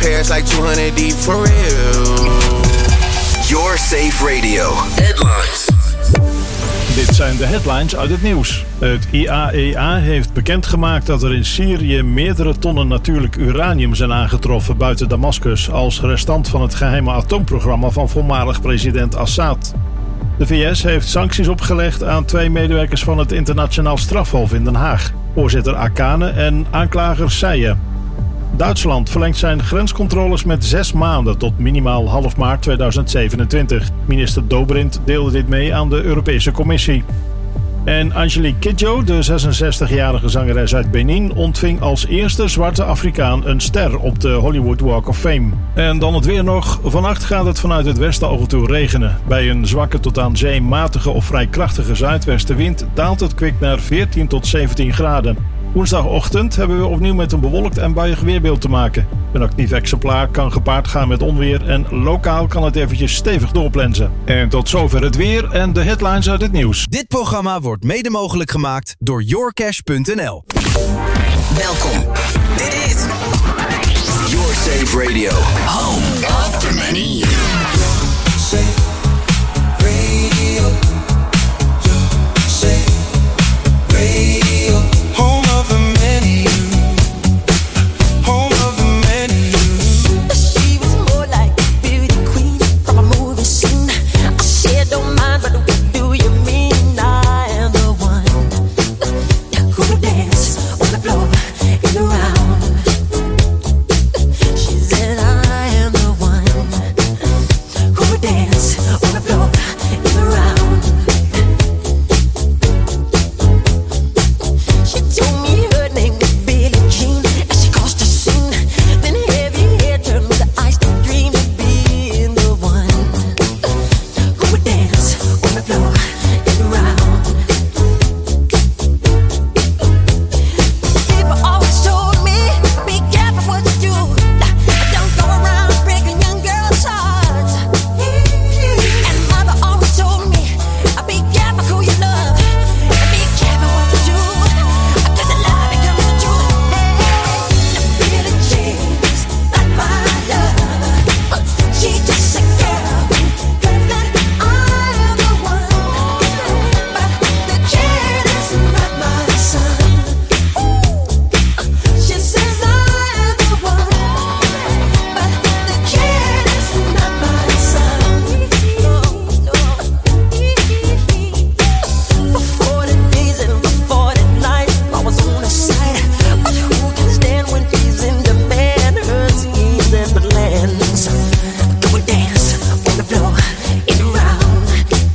Paris like 200 deep for real. Your Safe Radio. Headlines. Dit zijn de headlines uit het nieuws. Het IAEA heeft bekendgemaakt dat er in Syrië meerdere tonnen natuurlijk uranium zijn aangetroffen buiten Damascus als restant van het geheime atoomprogramma van voormalig president Assad. De VS heeft sancties opgelegd aan 2 medewerkers van het Internationaal Strafhof in Den Haag, voorzitter Akane en aanklager Seye. Duitsland verlengt zijn grenscontroles met 6 maanden tot minimaal half maart 2027. Minister Dobrindt deelde dit mee aan de Europese Commissie. En Angelique Kidjo, de 66-jarige zangeres uit Benin, ontving als eerste zwarte Afrikaan een ster op de Hollywood Walk of Fame. En dan het weer nog. Vannacht gaat het vanuit het westen af en toe regenen. Bij een zwakke tot aan zee matige of vrij krachtige zuidwestenwind daalt het kwik naar 14 tot 17 graden. Woensdagochtend hebben we opnieuw met een bewolkt en buiig weerbeeld te maken. Een actief exemplaar kan gepaard gaan met onweer en lokaal kan het eventjes stevig doorplensen. En tot zover het weer en de headlines uit het nieuws. Dit programma wordt mede mogelijk gemaakt door yourcash.nl. Welkom. Dit is Your Safe Radio. Home of the many years. Safe Radio. Your Safe Radio. Home of the many. Home of the many. She was more like a beauty queen from a movie scene. I said don't mind, but what do you mean? I am the one who would dance on the floor in the round. She said I am the one who would dance on the floor in the round. She told me her name was Billie Jean, and she caused a scene. Then heavy hair turned with the ice to dream of being the one who would dance on the floor and around. People always told me, be careful what you do. Don't go around breaking young girls' hearts. And mother always told me, be careful who you love. And be careful what you do. Cause the love becomes the truth. Hey, Billie Jean's not my love. She's just a girl. Cause that I am the one. But the kid is not my son. She says I am the one. But the kid is not my son. For 40 days and for 40 nights I was on his side. But who can stand when he's in demand? Her schemes and plans. Go and dance on the floor in the round.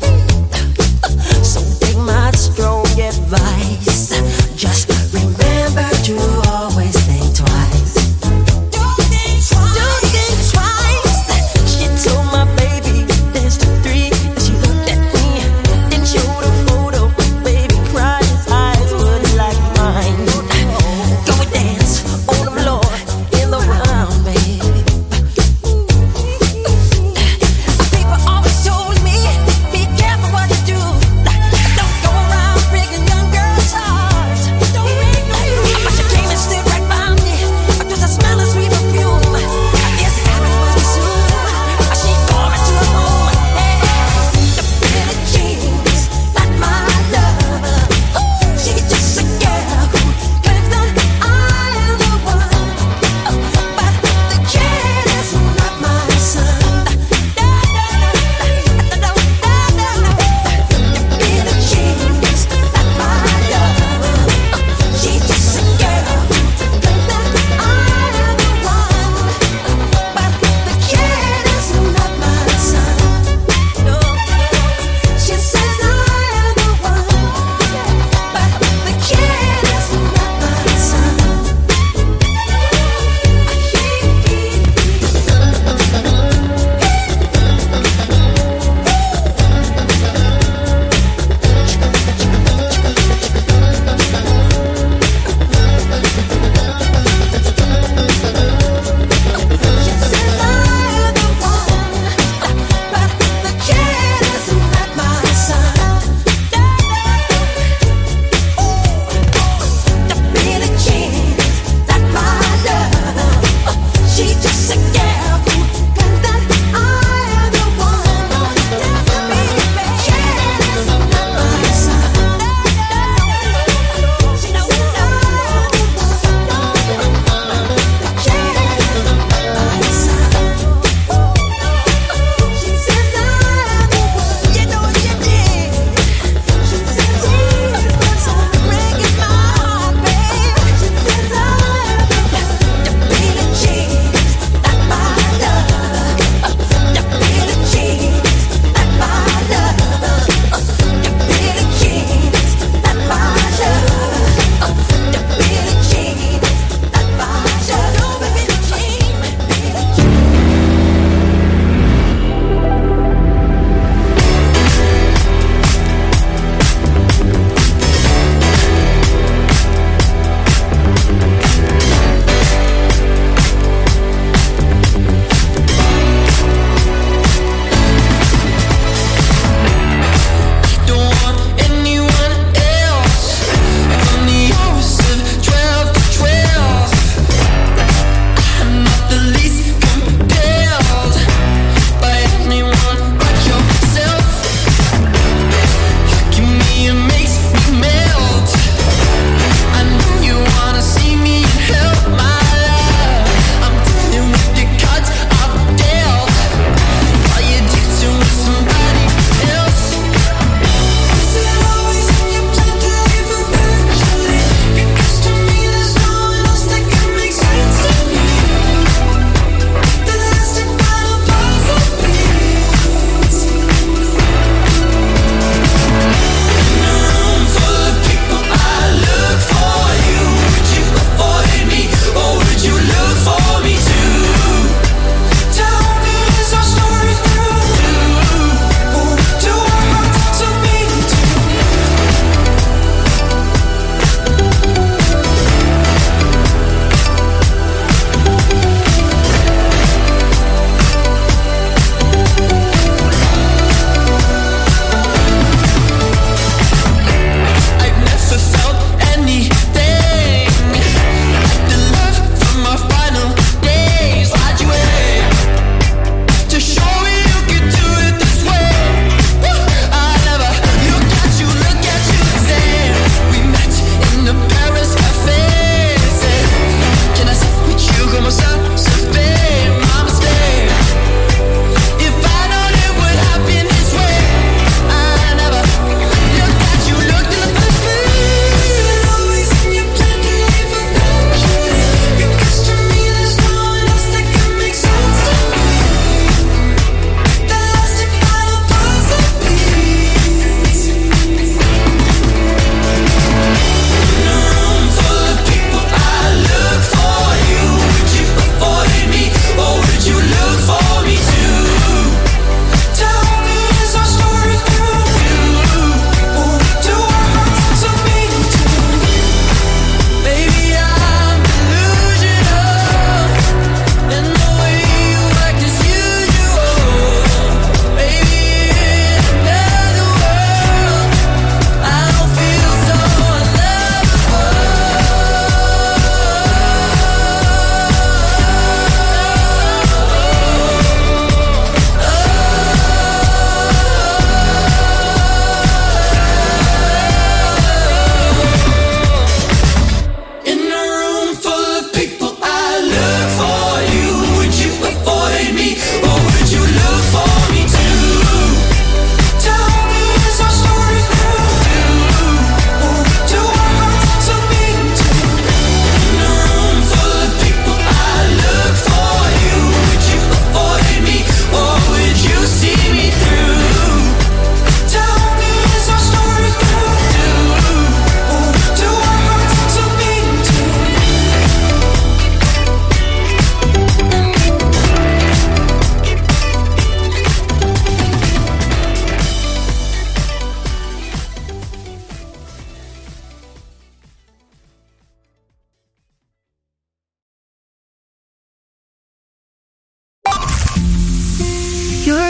So take my strong advice. Just remember to always think twice. Don't think twice. She told my baby dance to 3. And she looked at me, then showed a photo. Baby cried, his eyes were like mine. Go and dance on the floor in the round, baby. People always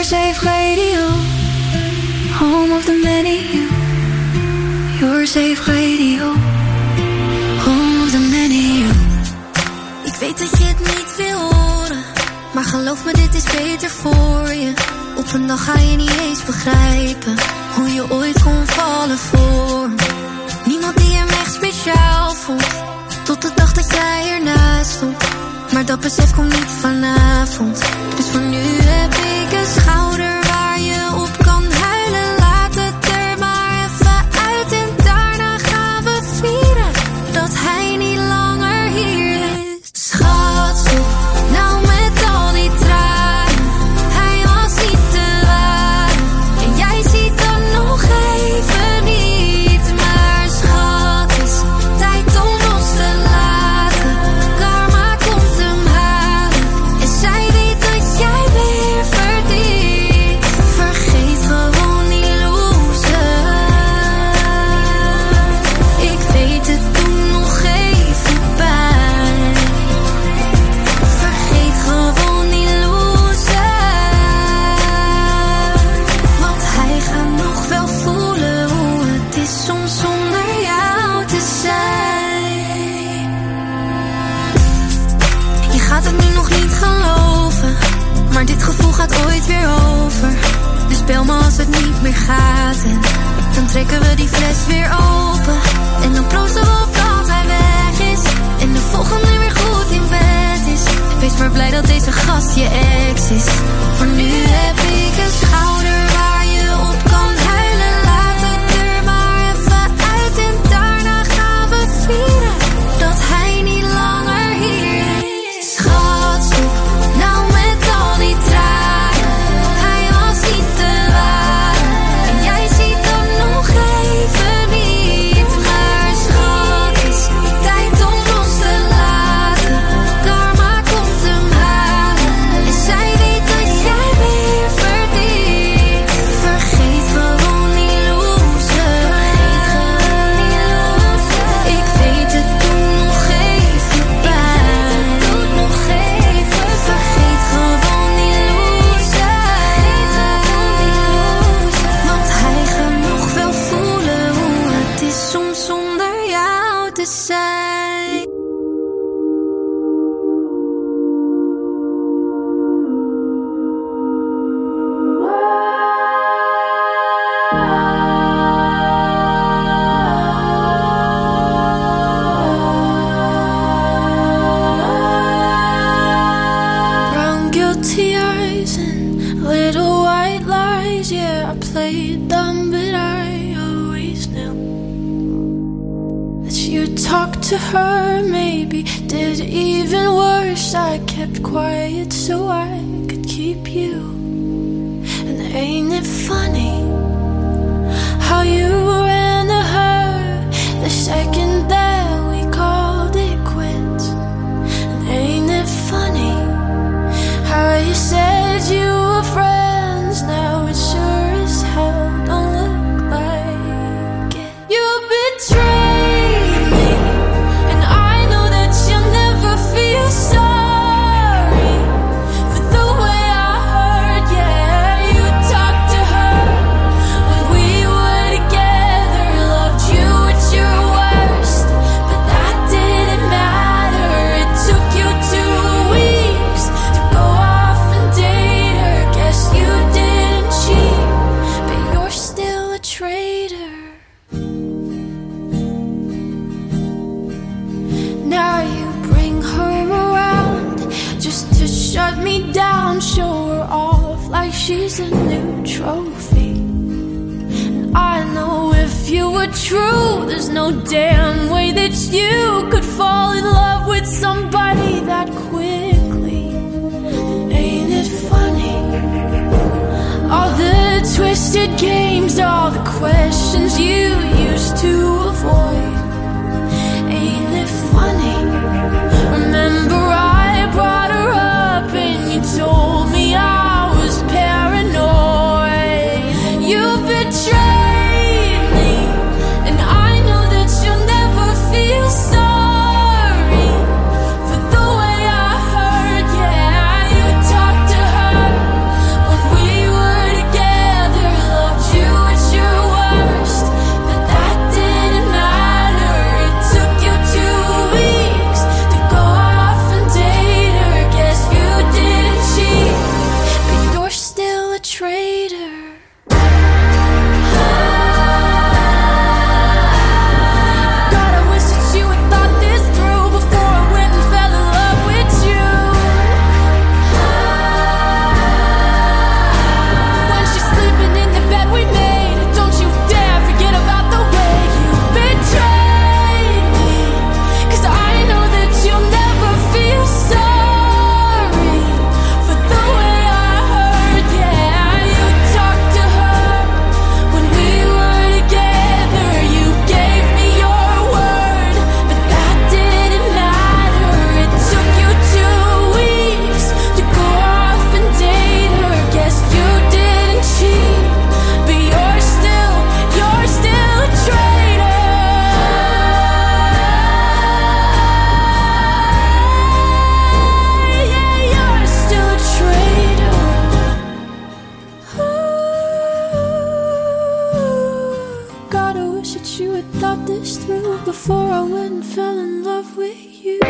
Safe Radio, home of the many. Your Safe Radio, home of the many. Ik weet dat je het niet wil horen, maar geloof me, dit is beter voor je. Op een dag ga je niet eens begrijpen hoe je ooit kon vallen voor me. Niemand die hem echt speciaal vond, tot de dag dat jij ernaast stond. Maar dat besef komt niet vanavond. Dus voor nu heb ik een schouder waar je op kan huilen. Laat het er maar even uit en daarna gaan we vieren dat hij niet langer hier is. Schat, stop nou met al die tranen. Hij was niet te waar en jij ziet dat nog even niet. Maar schat, is tijd om los te laten. Karma komt hem halen en zij weet dat jij weer verdient. Vergeet gewoon die loser. Ik weet het doet nog even pijn. Vergeet gewoon die loser. Want hij gaat nog wel voelen hoe het is soms zonder jou te zijn. Je gaat het nu nog niet geloven, maar dit gevoel gaat ooit weer over. Dus bel me als het niet meer gaat en dan trekken we die fles weer open. En dan proosten we op dat hij weg is en de volgende weer goed in bed is. Wees maar blij dat deze gast je ex is. Voor nu heb ik een schouder waar je op kan huilen. Laat het er maar even uit en daarna gaan we vieren dat hij niet langer hier is. Schat, stop nou met al die tranen. Hij was niet te waar en jij ziet dat nog even niet. Maar schat, is tijd om los te laten. Karma komt hem halen en zij weet dat jij weer verdient. Vergeet gewoon die loser. Ik weet het doet nog even pijn. Vergeet gewoon die loser. Want hij gaat nog wel voelen hoe het is soms zonder jou te zijn. Brown guilty eyes and little white lies. Yeah, I played dumb, but I always knew that you talked to her. Maybe did even worse. I kept quiet so I could keep you. And ain't it funny how you ran to her the second that we called it quits? And ain't it funny how you said you were friends? Now it sure as hell don't look like it. You betrayed me, and I know that you'll never feel sorry for the way I hurt. Yeah, you talked to her when we were together, loved you at your worst, but that didn't matter. It took you 2 weeks to go off and date her. Guess you didn't cheat, but you're still a traitor. Now you bring her around just to shut me down, show her off like she's a new trophy. And I know if you were true, there's no damn way that you could fall in love with somebody that quickly. Ain't it funny? All the twisted games, all the questions you used to avoid. Ain't it funny? Remember I brought her up and you told me I was paranoid. You betrayed me, and I know that you'll never feel sorry for the way I hurt. Yeah, you talked to her when we were before I went and fell in love with you.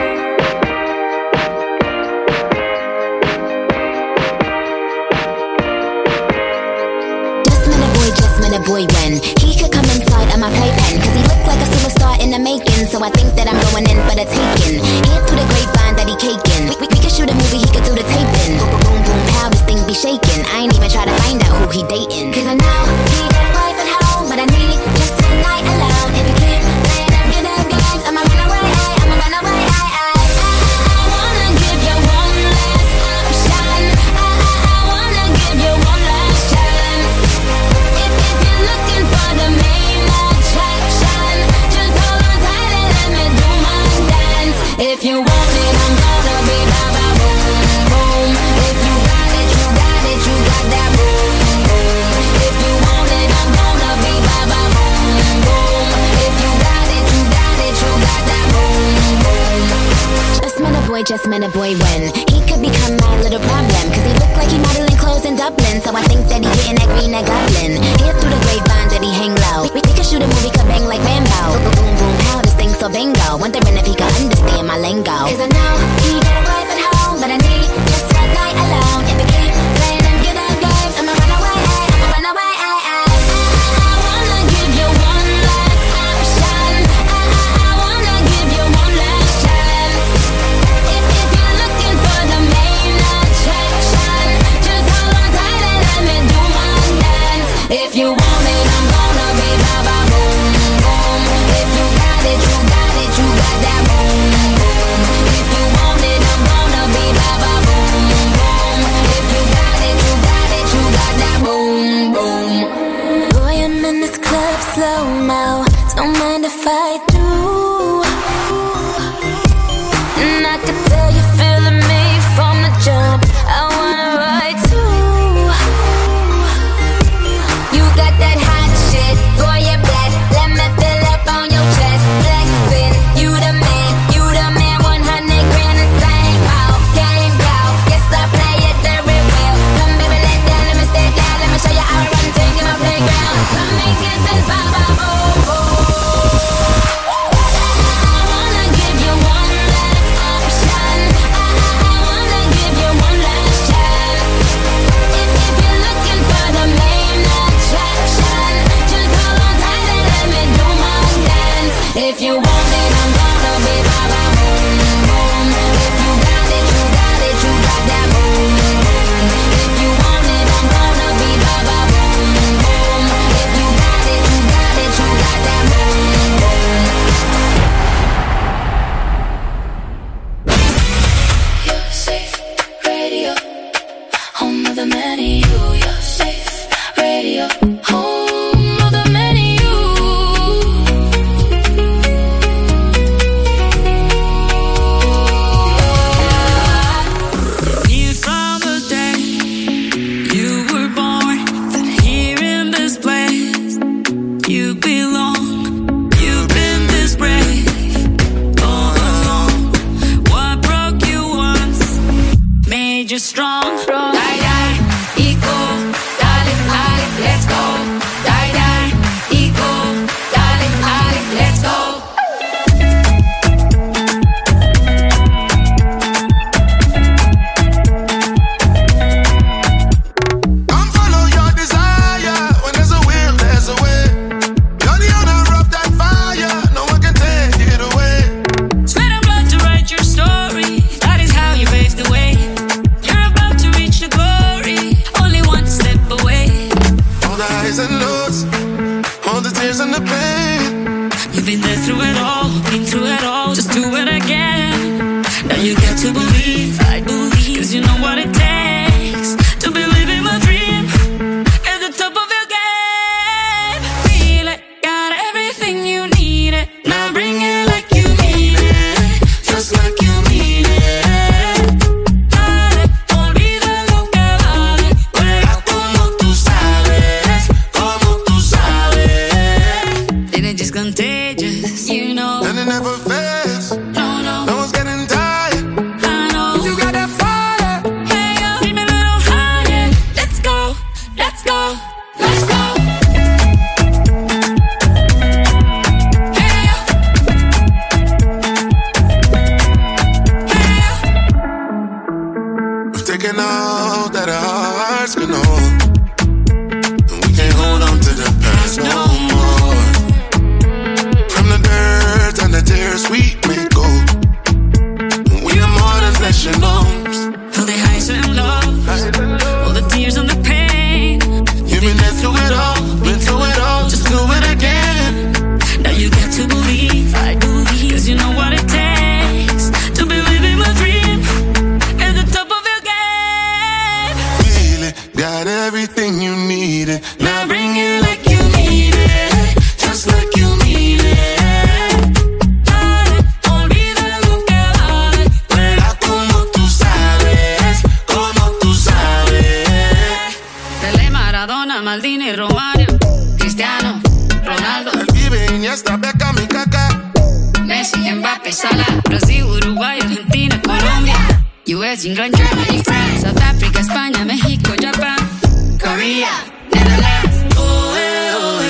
Just met a boy when he could come inside of my playpen, cause he looked like a superstar in the making. So I think that I'm going in for the taking. Hear through the grapevine that he caking. We could shoot a movie, he could do the taping. Boom, boom, boom, pow, this thing be shaking. I ain't even try to find out who he dating, cause I know he got a wife at home, but I need just one night alone. If you keep playing them good games, I'ma run away, I'ma run away. I wanna give you one last option. I wanna give you one last chance. If you're looking for the main attraction, just hold on tight and let me do my dance. If you want it, I'm gonna be ba ba boom boom. If you got it, you got it, you got that boom boom. If you want it, I'm gonna be ba ba boom boom. If you got it, you got it, you got that boom boom. Just met a boy when he could become my little problem, cause he looked like he modeling clothes in Dublin. So I think that he getting that green, that goblin. Hear through the grapevine that he hang low. We could shoot a movie, could bang like Rambo. Boom, boom, boom, pow, this thing so bingo. Wondering if he could understand my lingo, cause I know he got a wife at home, but I need just one night alone. If you keep playing them good games, I'ma run away, I'ma run away. I wanna give you one last option. I wanna give you one last chance. If you're looking for the main attraction, just hold on tight and let me do my dance. If you want it, I'm gonna be ba ba boom boom. If you got it, you got it, you got that boom boom. If you want it, I'm gonna be ba ba boom boom. If you got it, you got it, you got that boom boom. Boy, I'm in this club slow mo. Don't mind if I do. And I could tell you're feeling me from the jump. I wanna ride too. You got that hot shit, boy, you're blessed. Let me fill up on your chest, flexing. You the man, 100 grand the same. Oh, game go, guess I play it very well. Come baby, let down, let me stay down. Let me show you how I run, take in my playground. Come and get this ba ba boom boom. I wanna give you one last option. I wanna give you one last chance. If you're looking for the main attraction, just hold on tight and let me do my dance. If you want it, I'm gonna be ba ba boom boom. If you got it, you got it, you got that boom boom. If you want it, I'm gonna be ba ba boom boom. If you got it, you got it, you got that boom boom. Your safe radio, home of the many. Your safe radio, home of the many. Knew from the day you were born that here in this place you belong. You've been this brave all along. What broke you once made you strong. Die, die, equal, darling, let's go. Die, die, equal, darling, let's go. Come follow your desire. When there's a will, there's a way. You're the owner of that fire. No one can take it away. Sweat and blood to write your story. That is how you pave the way. You're about to reach the glory. Only one step away. All the highs and lows, all the tears and the pain. You've been there through it all, been through it all. Just do it again. Now you got to believe, I believe, cause you know what it takes to believe in my dream. At the top of your game. Feel it, got everything you need it. Now bring it like you mean it. Just like you mean it. Dale, olvida lo que vale. Juega como tú sabes, como tú sabes. it. Now bring it like you need it, just like you need it. Dale, olvida lo que vale, verás como tú sabes, como tú sabes. Pelé, Maradona, Maldini, Romario, Cristiano, Ronaldo, El Pibe, Iniesta, Beckham y Kaká. Messi, Mbappé, Salah, Brasil, Uruguay, Argentina, Colombia, US, England, Germany, France, South Africa, España, México, Japan, Korea, Netherlands. Oh, oh,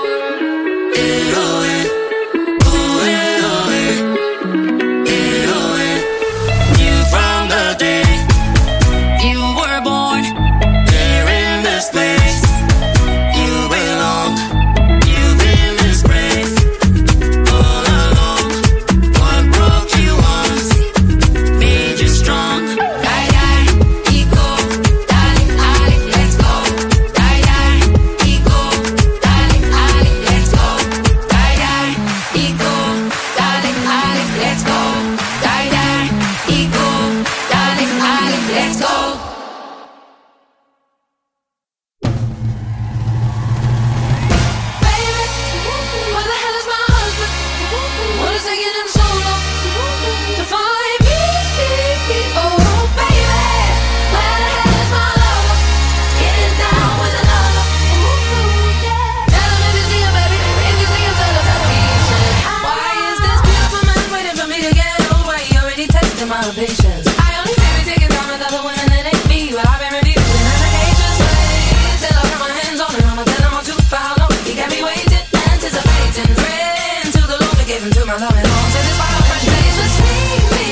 knew from the day You were born, here in this place. You belong, you've been disgraced all along. What broke you once made you strong. die, die, ego, dale, ale, let's go. Die, die, ego, dale, ale, let's go. Die, die, ego, dale, ale, let's go. Die, die, ego, dale, ale, let's go. Baby, where the hell is my husband? What is taking him so long to find me? Oh, baby, where the hell is my lover? Getting down with another. Tell him if you see him, baby. If you see him, tell him he should. Why is this beautiful man waiting for me to get over? He already tested my patience. I only baby taking time with other women that ain't me. Well, I've been reviewing medications. Wait till I put my hands on him. I'ma tell him I'm too far. No, he got me waiting, anticipating, praying to the Lord to give him to my love and all. So this wild fresh days will sneak me,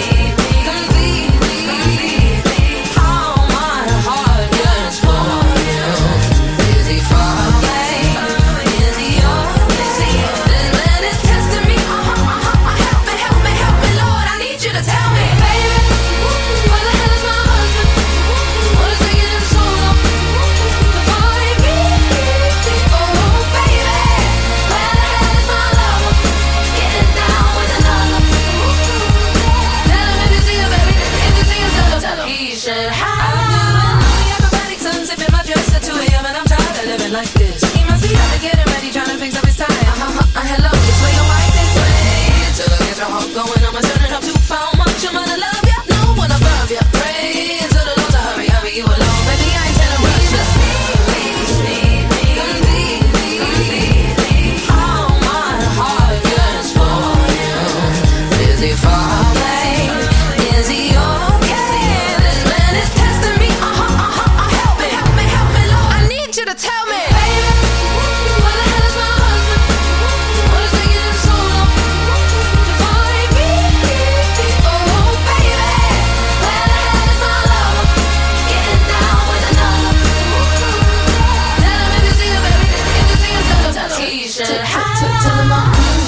completely. How my heart yearns for you. Is he far away? Is he always here? This man is testing me. Help me, Lord. I need you to tell me, baby, where the hell is my husband? What is taking him so long to find me? Oh, baby, where the hell is my lover? Getting down with another. Tell him if you see him, baby. If you see him, tell him he should have. I'm doing acrobatics, unzipping my dress at 2 a.m. and I'm tired of living like this. He must be out to get him ready, trying to fix up his tie. Hello, it's where your wife is. Wait till I get your heart going. I'ma turn it up too far. Much I'm gonna love ya, no one above ya. Pray to the Lord to hurry you along. Baby, I ain't telling rush. Just need me, completely. How my heart yearns for you. Is he far away? Is he okay? This man is testing me. Help me, Lord. I need you to tell me, baby, where the hell is my husband? What is taking him so long to find me? Oh, baby, where the hell is my lover? Getting down with another. Tell him if you see him, baby. If you see him, tell him he should have. Tell him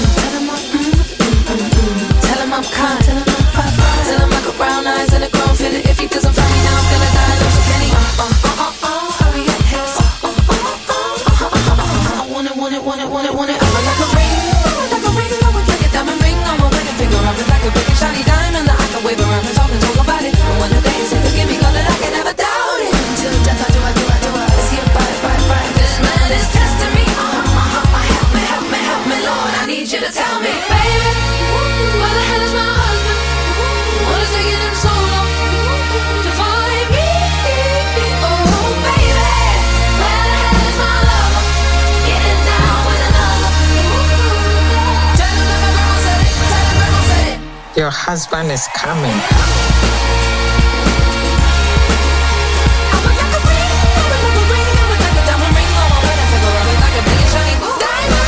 I'm kind. Tell him I got brown eyes and a grown feeling. If he doesn't find me now, I'm gonna die alone. So can he? Hurry up, haste. I want it. I would like a ring. I would like a diamond ring on my wedding finger. I would like a big and shiny diamond that I can wave around and talk about it. And one of the days, say forgive me, God, that I can never doubt it. Until death, I do. Is he a bite? This man is testing me. Help me, Lord. I need you to tell me, baby, where the hell is my husband? What is taking him so long to find me? Oh, baby, where the hell is my lover? Getting down with another. Tell him that my grandma said it. Your husband is coming. I would like a ring. I would like a diamond ring on my wedding finger. I would like a big and shiny diamond.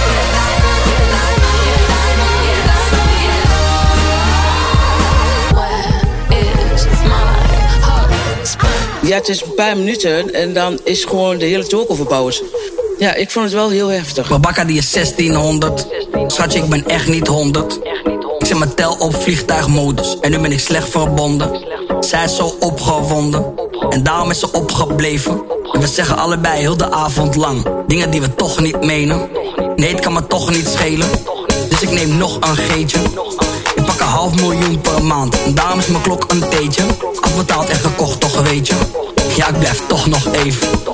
Where is my husband? Ja, het is een paar minuten en dan is gewoon de hele toek overbouwen. Ja, ik vond het wel heel heftig. Babakka die is 1600. Schatje, ik ben echt niet 100. Ik zet mijn tel op vliegtuigmodus. En nu ben ik slecht verbonden. Zij is zo opgewonden. En daarom is ze opgebleven. En we zeggen allebei heel de avond lang dingen die we toch niet menen. Nee, het kan me toch niet schelen. Dus ik neem nog een geetje. Ik pak 500.000 per maand. En daarom is mijn klok een theetje. Afbetaald en gekocht, toch weet je. Ja, ik blijf toch nog even.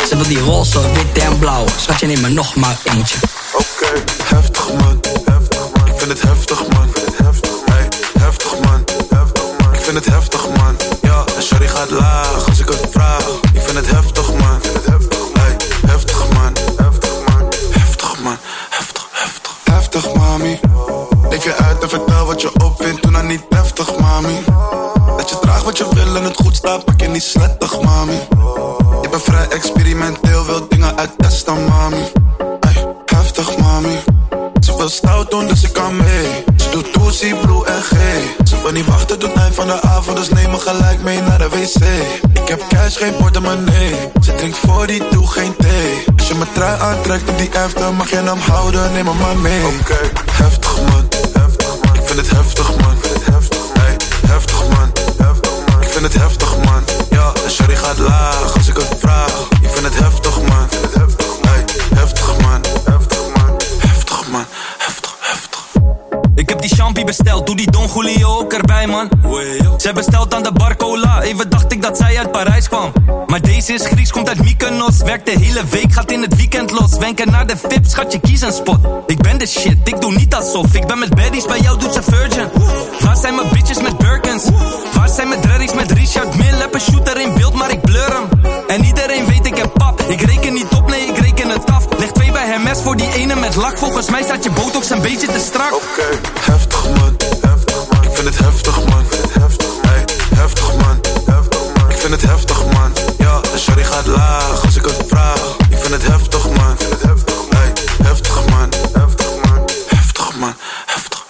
Ze wil die roze, wit en blauw. Schatje, neem er nog maar eentje. Oké, heftig man. Ik vind het heftig man. Hey, heftig man. Ik vind het heftig man. Ja, en shawty gaat laag als ik het vraag. Ik vind het heftig man. Hey, heftig man. Heftig man. Heftig mami. Leef je uit en vertel wat je opvindt. Doe nou niet heftig mami. Dat je draagt wat je wil en het goed staat, pak je niet slettig mami. Ik ben vrij experimenteel, wil dingen uittesten mami. Ay, heftig mami. Ze wil stout doen, dus ik kan mee. Ze doet Tootsie, Blue en G. Ze wil niet wachten tot het eind van de avond, dus neem me gelijk mee naar de wc. Ik heb cash, geen portemonnee. Ze drinkt voor die doe geen thee. Als je mijn trui aantrekt op die after, mag je hem houden, neem hem maar mee. Oké, heftig man. Ik vind het heftig man. Hey, heftig man. Ik vind het heftig man. Ja, en shawty gaat laag als ik het vraag. Ik vind het heftig man. Hey, heftig man. Heftig man. Heftig. Ik heb die champie besteld, doe die Don Julio ook erbij man. Zij bestelt aan de bar cola, even dacht ik dat zij uit Parijs kwam. Maar deze is Grieks, komt uit Mykonos. Werkt de hele week, gaat in het weekend los. Wenken naar de VIP, schatje, kies een spot. Ik ben de shit, ik doe niet alsof. Ik ben met baddies, bij jou doet ze Virgin. Waar zijn mijn bitches met Birkins? Waar zijn mijn dreadies met Richard Mille? Heb een shooter in beeld, maar ik blur hem. En iedereen weet ik heb pap. Ik reken niet op, nee, ik reken het af. Leg 2 bij Hermes voor die ene met lak. Volgens mij staat je botox een beetje te strak. Oké, heftig man. Ik vind het heftig man. Hey, heftig man. Ik vind het heftig man. Ja, en shawty gaat laag als ik het vraag. Ik vind het heftig man. Hey, heftig man. Heftig man. Heftig.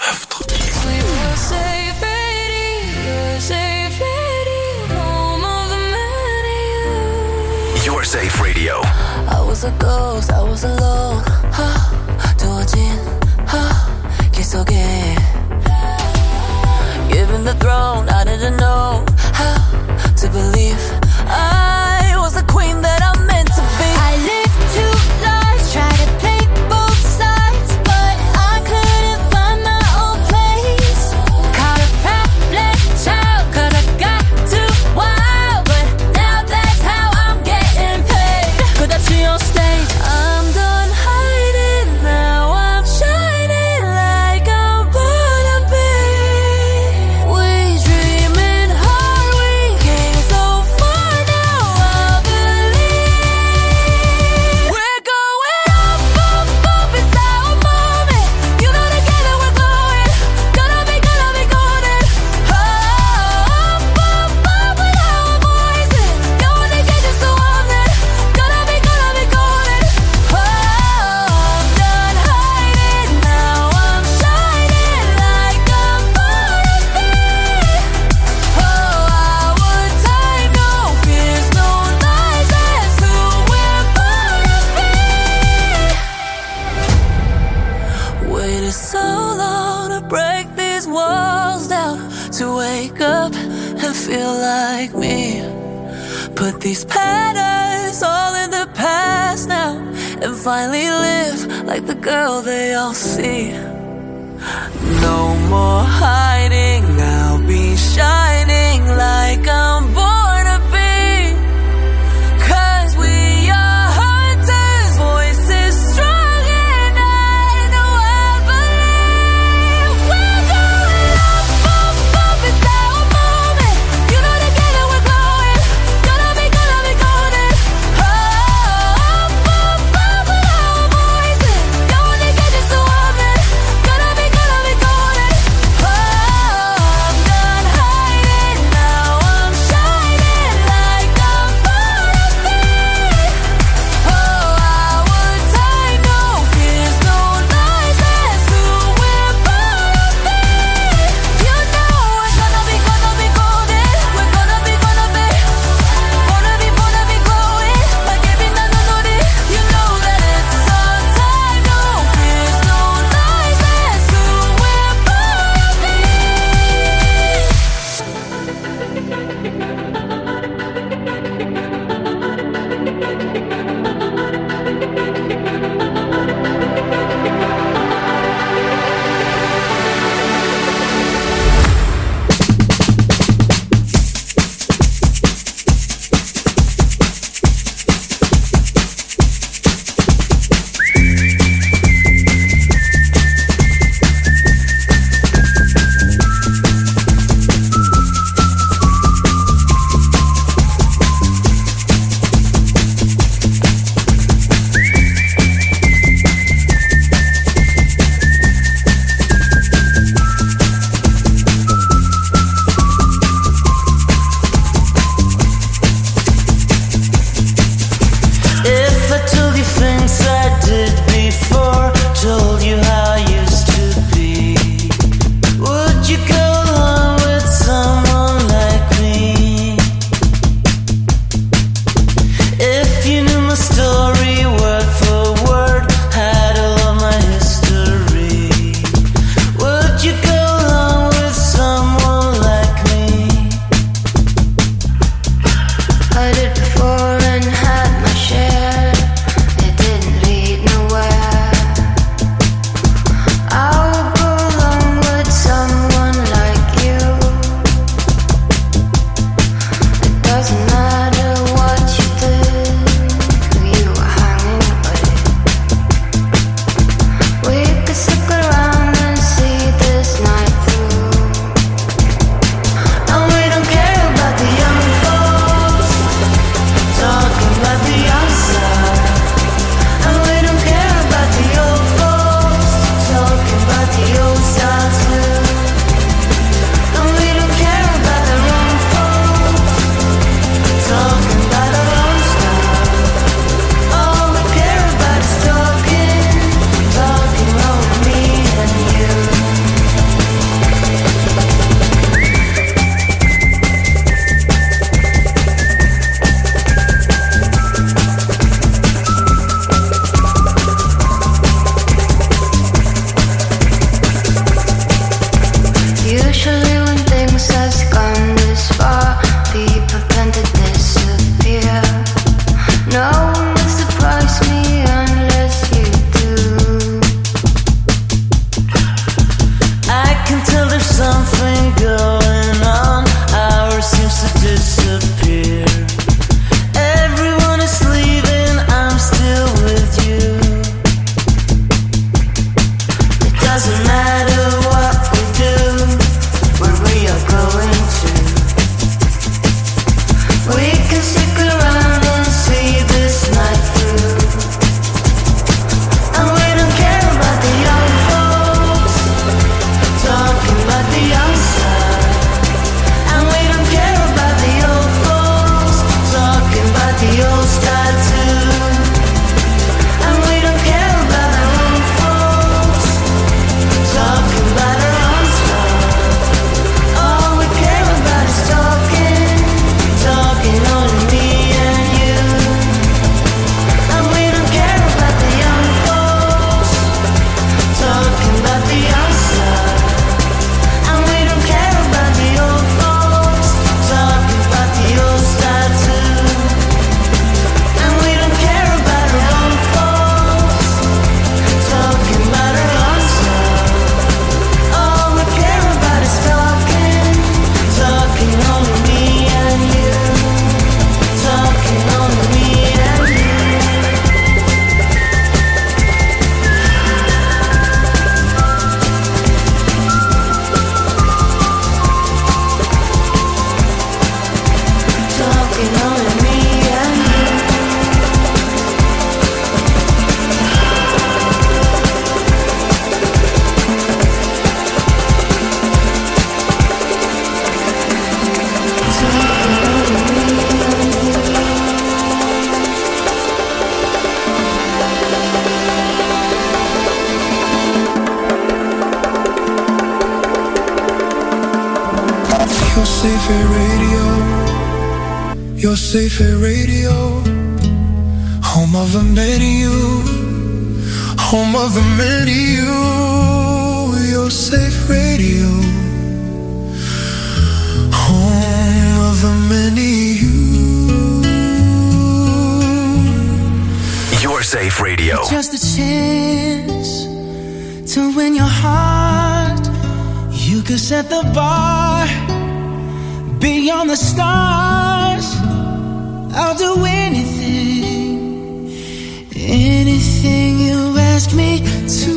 Your Safe Radio. I was a ghost, I was alone. 두어진 길 속에 given the throne, I didn't know how to believe I was the queen that I'm meant to be. I lived 2 lives, tried to play both sides, but I couldn't find my own place. Caught a problem child, 'cause I got too wild, but now that's how I'm getting paid. 끝없이 on stage, I'm done hiding, now I'm shining like I'm born to be. We dreaming hard, we came so far, now I believe we're going up, it's our moment. You know together we're glowing, gonna be golden. Up with our voices, no one can get us so often. Gonna be golden. I'm done hiding, now I'm shining like I'm born to be. Our time, no fears, no lies, that's who we're born to be. Waited so long to break these walls down, to wake up and feel like me. Put these patterns all in the past now, and finally live like the girl they all see. No more hiding, I'll be shining like I'm born to be. 'Cause we are hunters, voices strong, and I know I believe we're going up, it's our moment. You know together we're glowing, gonna be golden. Up with our voices, no one can get us so often. Gonna be golden. I'm done hiding, now I'm shining. safe at radio. You're safe at radio. Home of a many you. Home of a many you. You're safe radio. Home of a many you. Your Safe Radio. Just a chance to win your heart. You could set the bar beyond the stars. I'll do anything, anything you ask me to.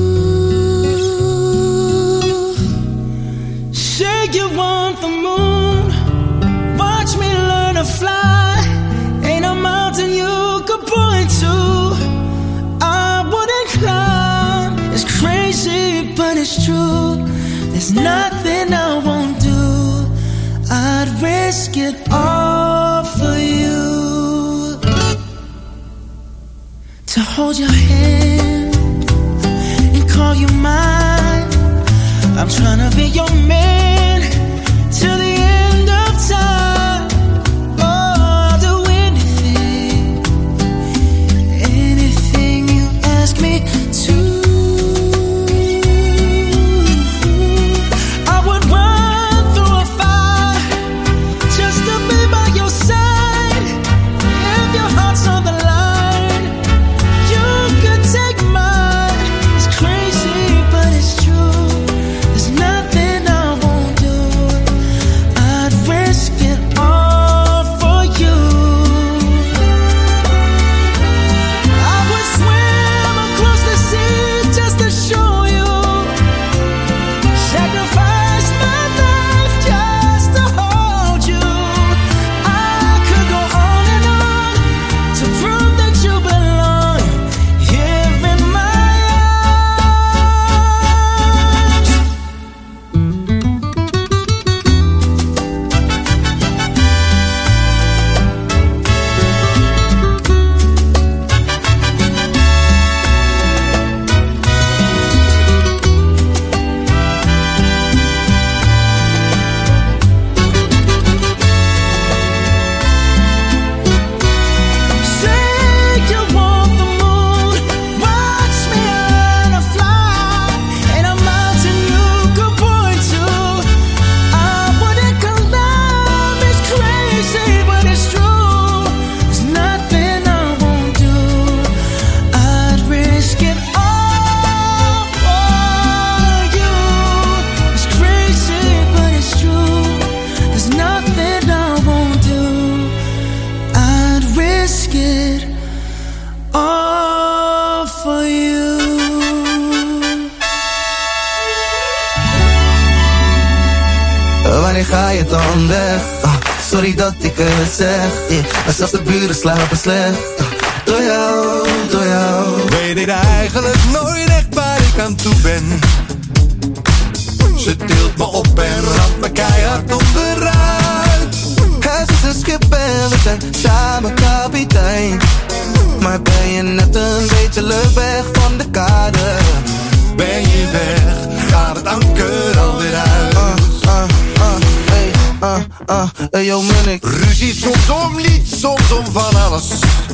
Say you want the moon, watch me learn to fly. Ain't a mountain you could point to I wouldn't climb. It's crazy, but it's true. There's nothing I won't do. I'd risk it all for you. To hold your hand and call you mine. I'm trying to be your man till the end of time. Oh, I'll do anything, anything you ask me to. I would run through a fire just to be by your side. If your heart's on the line, you could take mine. It's crazy, but it's true. There's nothing I won't do. I'd risk it all for you. I would swim across the sea just to show you. Sacrifice my life just to hold you. I could go on and on to prove that you belong here in my arms. Say you want the moon, watch me learn to fly. Ain't a mountain you could point to I wouldn't climb. It's crazy, but it's true. There's nothing I won't do. I'd risk it all for you. It's crazy, but it's true. There's nothing I won't do. I'd risk it all for you. Wanneer ga je dan weg? Sorry dat ik het zeg, maar zelfs de buren slapen slecht. Door jou, door jou. Weet ik eigenlijk nooit echt waar ik aan toe ben. Ze tilt me op en ramt me keihard onderuit. Het is een schip en we zijn samen kapitein. Maar ben je net een beetje leuk weg van de kade? Ben je weg, gaat het anker alweer uit. Hey yo Munnik. Ruzie soms om lied, soms om van alles.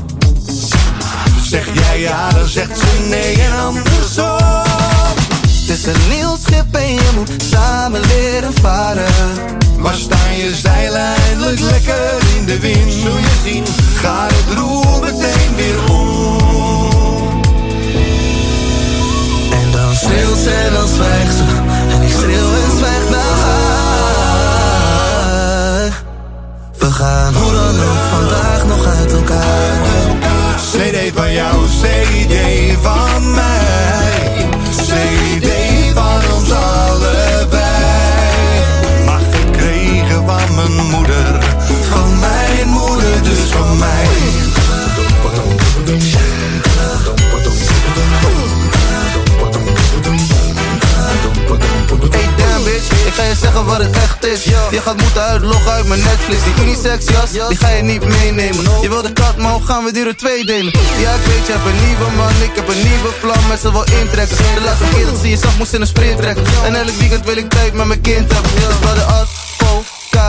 Zeg jij ja, dan zegt ze nee en andersom. Het is een nieuw schip en je moet samen leren varen. Maar staan je zeilen eindelijk lekker in de wind? Zul je zien, gaat het roer meteen weer om. En dan schreeuwt ze en dan zwijgt ze. En ik schreeuw en zwijg naar haar. We gaan hoe dan ook vandaag nog uit elkaar. CD van jou, CD van mij. CD van ons allebei. Maar gekregen van mijn moeder. Van mijn moeder, dus van mij. Hey damn bitch, ik ga je zeggen wat het echt is. Je gaat moeten uitloggen uit mijn Netflix. Die unisex jas, die ga je niet meenemen. Je wil de kat, maar hoe gaan we die er 2 delen? Ja ik weet, je hebt een nieuwe man, ik heb een nieuwe vlam. En ze wil intrekken. De laatste keer dat ze je zag moest in een sprint trekken. En elk weekend wil ik tijd met mijn kind hebben. Dus bij de advocaat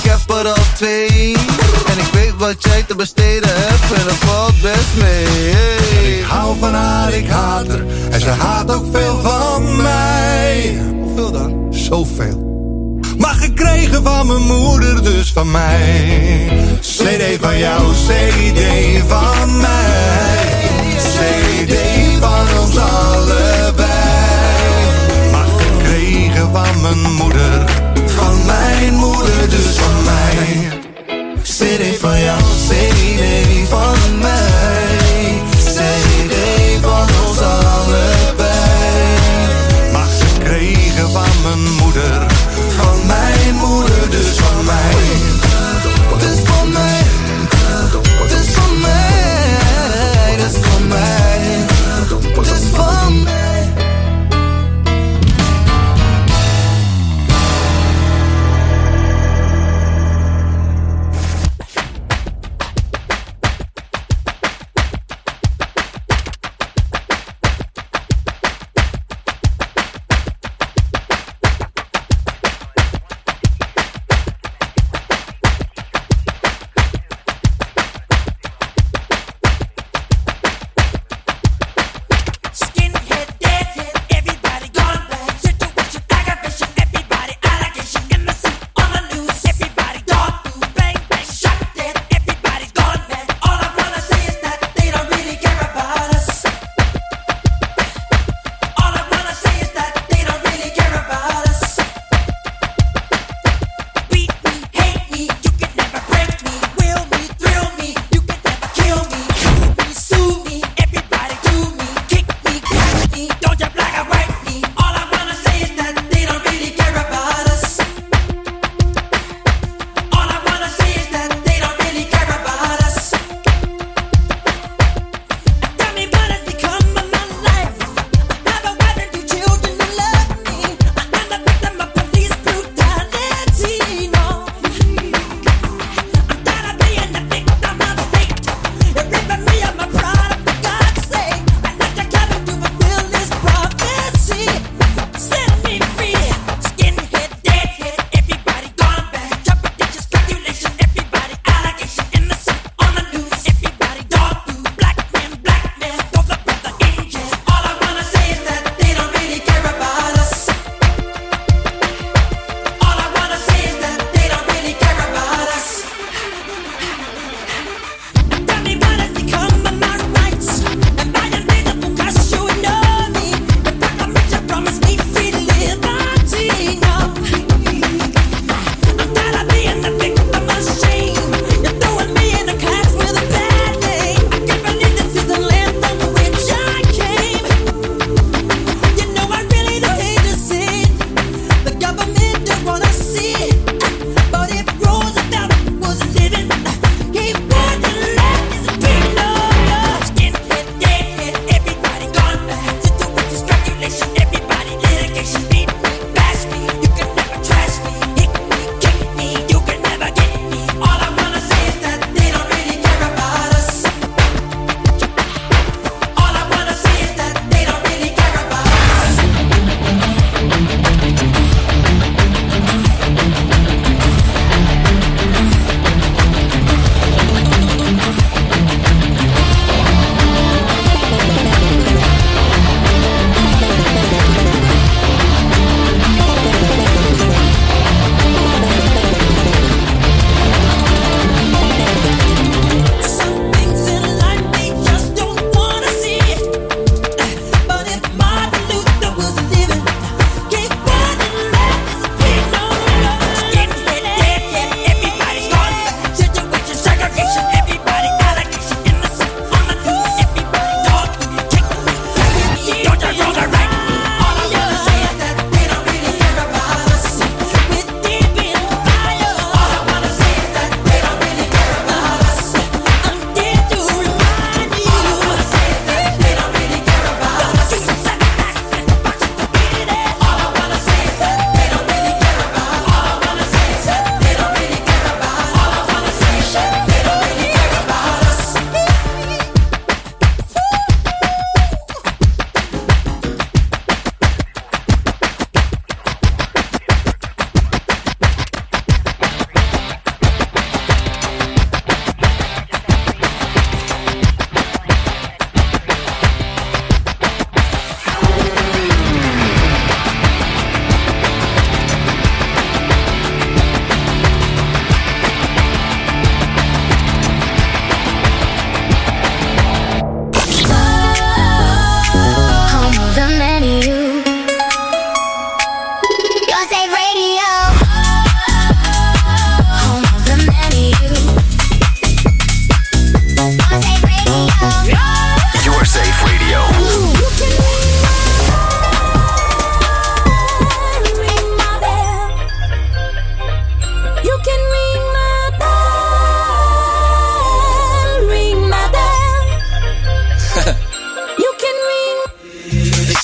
heb er al 2. En ik weet wat jij te besteden hebt en dat valt best mee. Hey. Ik hou van haar, ik haat haar en ze haat ook veel van mij. Hoeveel dan? Zoveel. Maar gekregen van mijn moeder, dus van mij. CD van jou, CD van mij. CD van ons allebei. Maar gekregen van mijn moeder, van mijn moeder, dus van mij. CD van jou, CD van mij. CD van ons allebei. Maar gekregen van mijn moeder, van mijn moeder, dus van mij. Dus van mij. Dus van mij.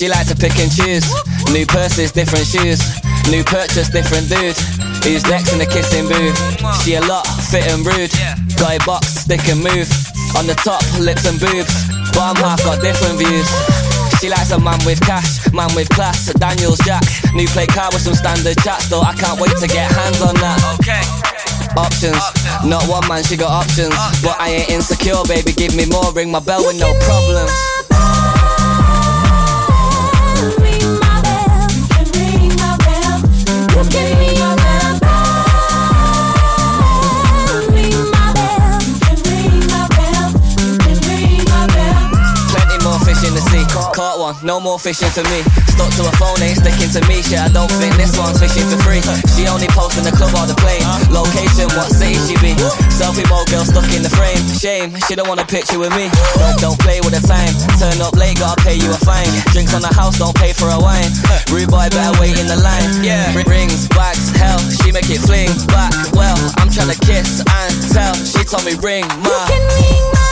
She likes to pick and choose. New purses, different shoes. New purchase, different dude. Who's next in the kissing booth? She a lot, fit and rude. Got a box, stick and move. On the top, lips and boobs. Bottom half got different views. She likes a man with cash, man with class. Daniel's Jack, new plate car with some standard chat. Though I can't wait to get hands on that. Okay. Options, not one man, she got options. But I ain't insecure, baby, give me more. Ring my bell with no problems. In the sea, caught one, no more fishing for me. Stuck to a phone, ain't sticking to me. Shit, I don't think this one's fishing for free. She only posts in the club or the plane. Location, what city she be? Selfie mode girl stuck in the frame. Shame, she don't want a picture with me. Don't play with the time. Turn up late, gotta pay you a fine. Drinks on the house, don't pay for a wine. Rude boy, better wait in the line. Yeah, rings, bags, hell, she make it fling back. Well, I'm tryna kiss and tell. She told me ring my. You can ring my.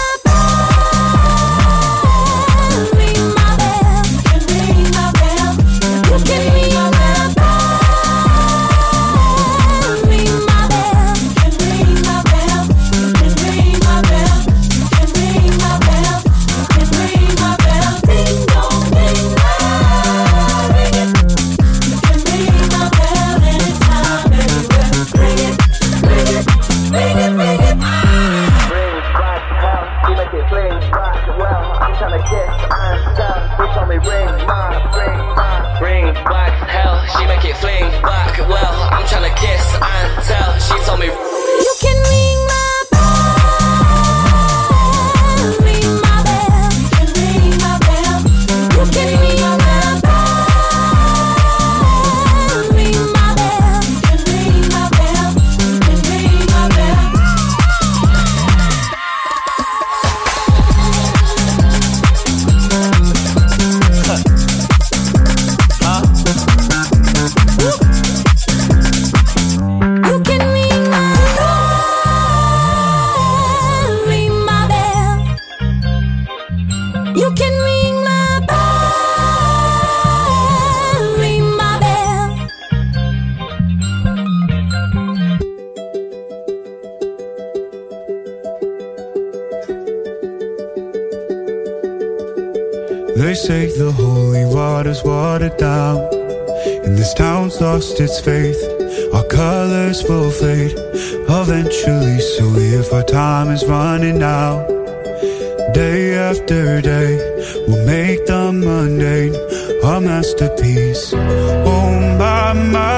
They say the holy water's watered down, and this town's lost its faith. Our colors will fade eventually, so if our time is running out, day after day, we'll make the mundane our masterpiece. Oh my,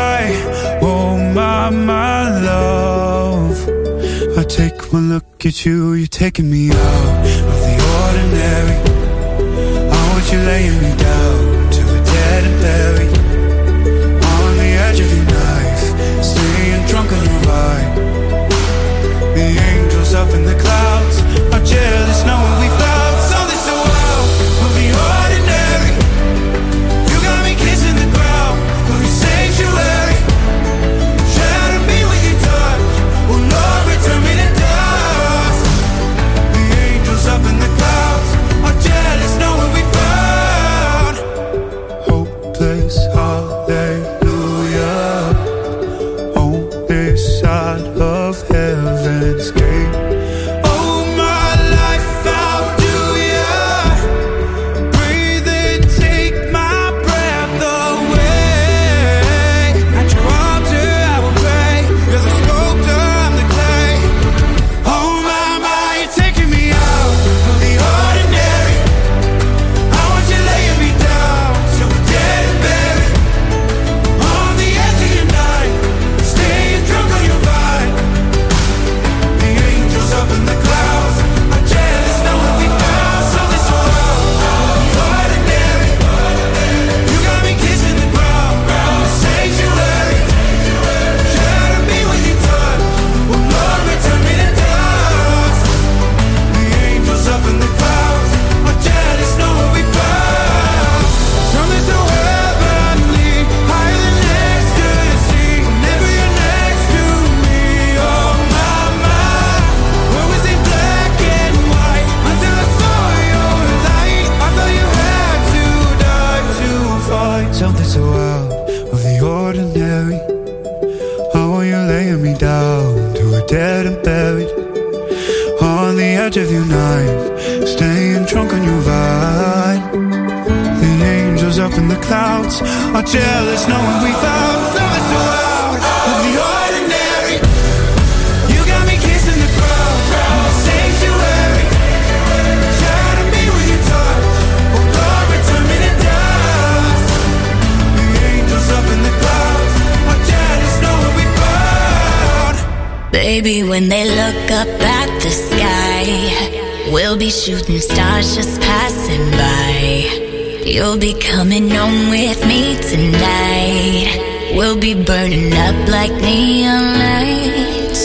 love, I take one look at you, you're taking me out of the ordinary. You're laying me down to a dead and buried on the edge of your knife, staying drunk on your vibe. The angels up in the clouds are jealous knowing we found something so out of the ordinary. You got me kissing the ground of your sanctuary. Shatter me with your touch, oh Lord, return me to dust. The angels up in the clouds. clouds are jealous knowing we found something so out of the ordinary. You got me kissing the ground, sanctuary. Shadow me with your touch, oh glory, turn me to dust. The angels up in the clouds are jealous knowing we found. Baby, when they look up at the sky, we'll be shooting stars just passing by. You'll be coming home with me tonight. We'll be burning up like neon lights.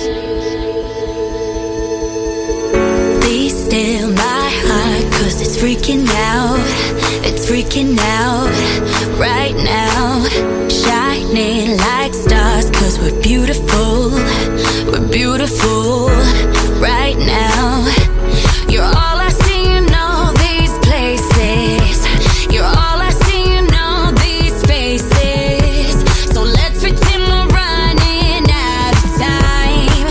Be still my heart, 'cause it's freaking out. It's freaking out right now. Shining like stars, 'cause we're beautiful. We're beautiful right now. You're all I see in all these places. You're all I see in all these faces. So let's pretend we're running out of time.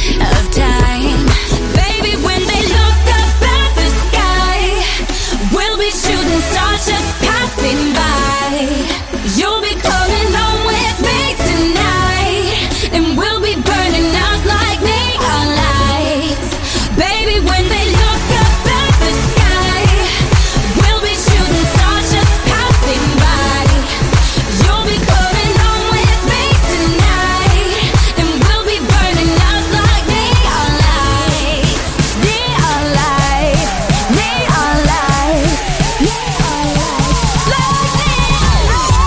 Baby, when they look up at the sky, we'll be shooting stars just passing by. You'll be coming home with me tonight, and we'll be burning up like neon lights. Baby, when they look up at the sky, we'll be shooting stars just passing by. You'll be coming home with me tonight, and we'll be burning up like neon lights. Neon lights, neon lights, neon lights, like neon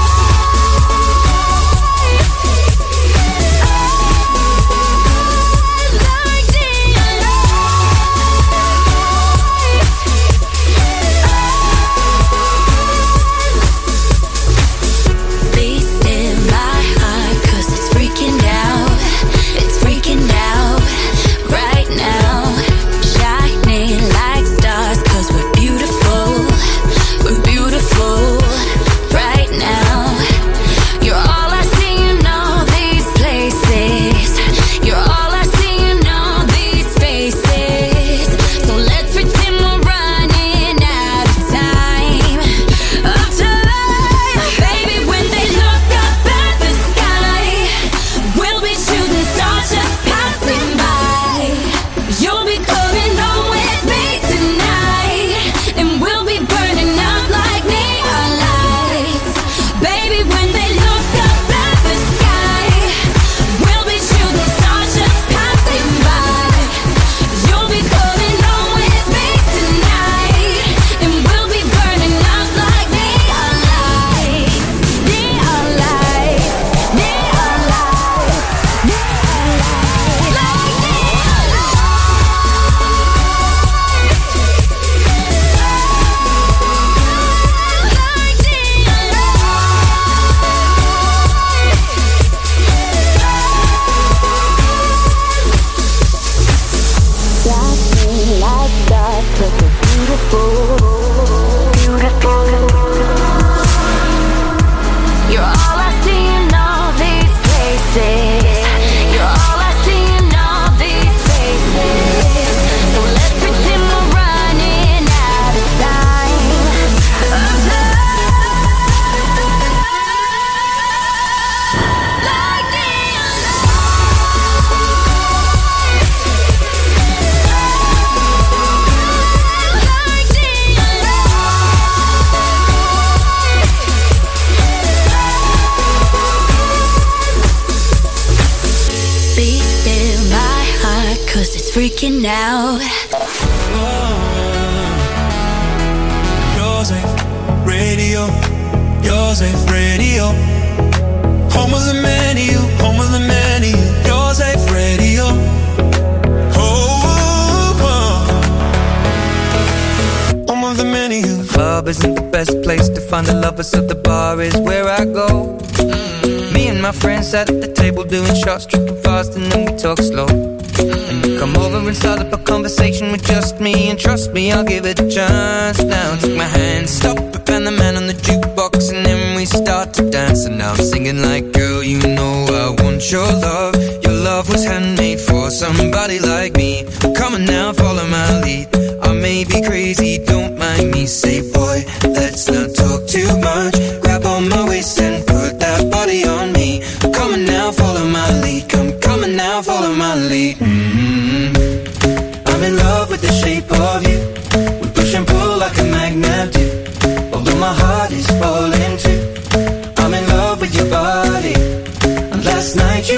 Be still my heart, 'cause it's freaking out. It's freaking out right now. Shining like stars, 'cause we're beautiful. We're beautiful right now. You're all I see in all these places. You're all I see in all these faces. So let's pretend we're running out of time. Baby, when they look up at the sky, we'll be shooting stars just passing by. You'll be coming home with me tonight, and we'll be burning up like neon lights. Baby, when they look up at the sky, we'll be shooting stars just passing by. You'll be coming home with me tonight, and we'll be burning up like neon lights. Neon lights, neon lights, neon lights, like neon Shining like stars, 'cause we're beautiful. Beautiful. You're all I see in all these places. You're all I see in all these faces. So let's pretend we're running out of time. Like neon Be still my heart, 'cause it's freaking out. Yours ain't radio, yours ain't radio. Home of the menu, home of the menu. Yours ain't radio. Home of the menu. Club isn't the best place to find the lovers, so the bar is where I go. Me and my friends at the table doing shots, tripping fast, and then we talk slow. And you come over and start up a conversation with just me, and trust me, I'll give it a chance. Now take my hand, stop it, and the man on the jukebox, and then we start to dance. And now I'm singing like, girl, you know I want your love. Your love was handmade for somebody like me. Come on now, follow my lead. I may be crazy, don't mind me. Say, boy, let's not talk too much.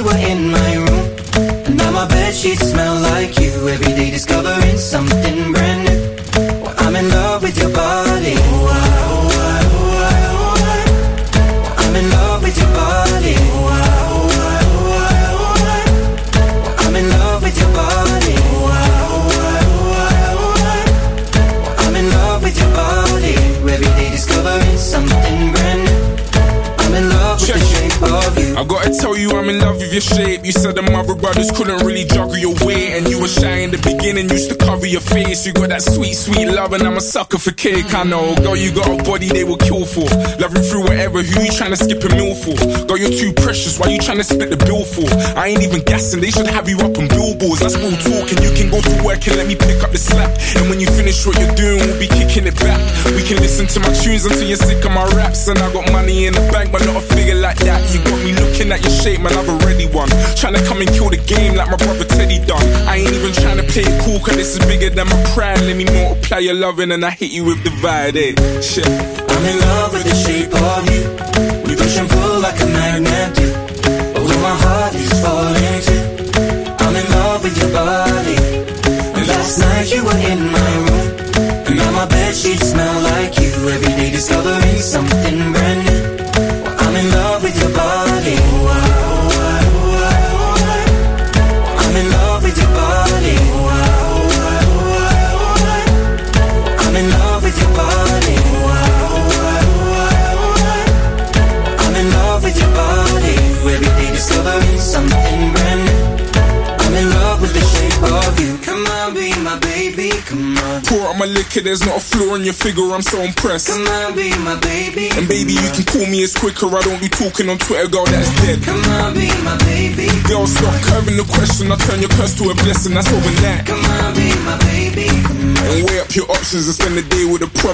were in my room, and now my bedsheets smell like you. Every day discovering something brand new. Well, I'm in love with your body. I'm in love with your body. I'm in love with your body. I'm in love with your body. Every day discovering something brand new. I'm in love with the shape of you. I gotta tell you I'm in love with your shape. You said the mother brothers couldn't really juggle your weight, and you were shy in the beginning, used to cover your face. You got that sweet, sweet love, and I'm a sucker for cake. I know, girl, you got a body they will kill for. Loving through whatever, who you trying to skip a meal for? Girl, you're too precious, why you trying to split the bill for? I ain't even gassing, they should have you up on billboards. That's real talk, and you can go to work and let me pick up the slack. And when you finish what you're doing, we'll be kicking it back. We can listen to my tunes until you're sick of my raps. And I got money in the bank, but not a figure like that. You got me looking at your shape, man, I've already won. Tryna come and kill the game like my brother Teddy done. I ain't even tryna play it cool, cause this is bigger than my pride. Let me multiply your loving and I hit you with divide, eh? Shit. I'm in love with the shape of you. We push and pull like a magnet do. Although my heart is falling too. I'm in love with your body. And last night you were in my room, and now my bedsheets smell like you. Every day discovering something brand new. I'm in love with your body. I'm in love with your body. I'm in love with your body. I'm in love with your body. Every day discovering something brand new. I'm in love with the shape of you. Come on, be my baby, come on. Pour out my liquor, there's not a flaw in your figure, I'm so impressed. Come on, be my baby. And baby, you can call me as quicker, I don't be talking on Twitter, girl, that's dead. Come on, be my baby. Girl, stop curving the question, I turn your curse to a blessing, that's over that. Come on, be my baby. And weigh up your options and spend the day with a prop